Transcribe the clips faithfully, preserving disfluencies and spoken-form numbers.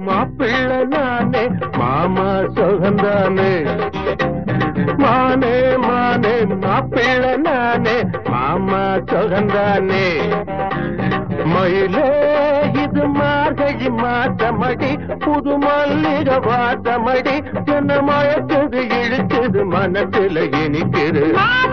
மாப்பிள்ளை நானே மாமா சுகந்தானே மானே மானே மாப்பிள்ளை நானே மாமா சுகந்தானே மயிலே இது மார்கழி மாத்தமடி புது மல்லிகை வாத்தமடி என்ன மயக்குது இழுக்குது மனசுல இனிக்குது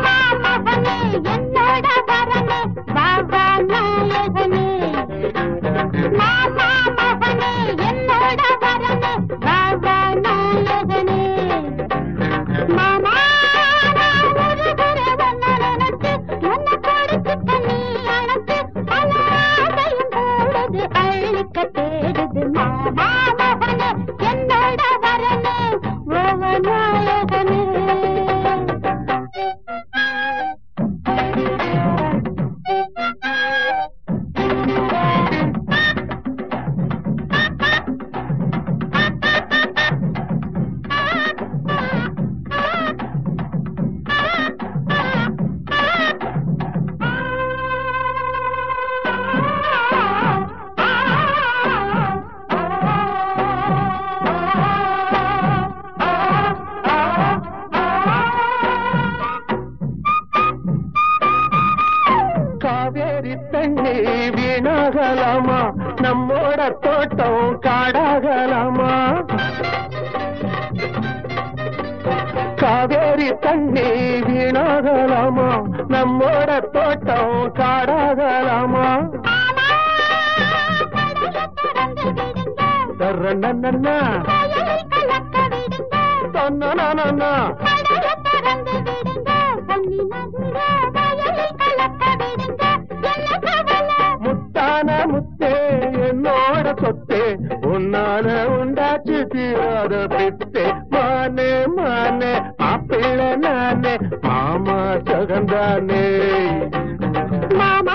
தண்ணி வீணாகலாமா நம்மோட தோட்டம் காடாகலாமா காவேரி தண்ணி வீணாகலாமா நம்மோட தோட்டம் காடாகலாமா தர்றன்னா தொன்னா முத்தான முத்தே என்னோட சொத்தே உன்னால உண்டாச்சு தீராத பித்தே மானே மானே மாப்பிள்ளை நானே மாமா சகந்தானே மாமா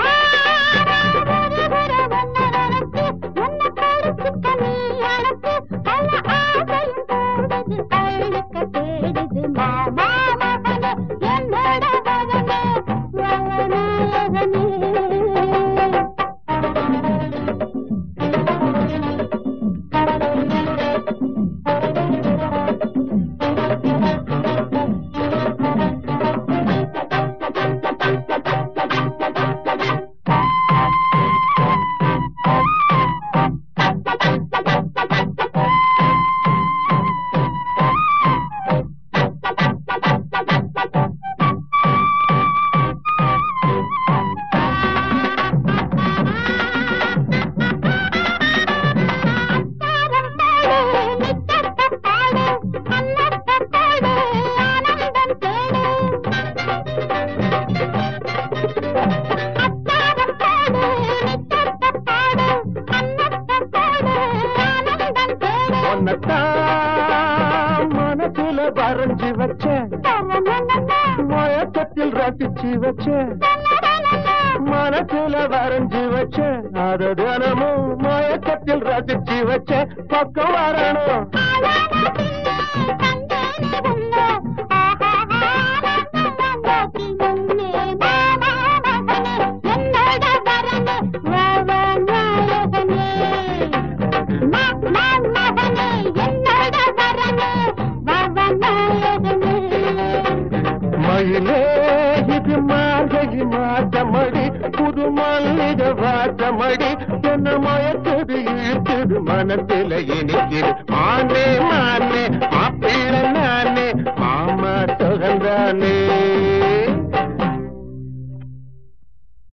மனசுல வரைஞ்சி வச்ச மயக்கத்தில் ரசிச்சு வச்ச மனசுல வரைஞ்சி வச்ச அது தினமும் மயக்கத்தில் ரசிச்சு வச்ச பக்கம் வரணும் மயிலே இது மார்கழி மாத்தமடி புது மல்லிகை வாத்தமடி என்ன மயக்குது இழுக்குது மனசுல இனிக்குது மானே மானே மாப்பிள்ளை நானே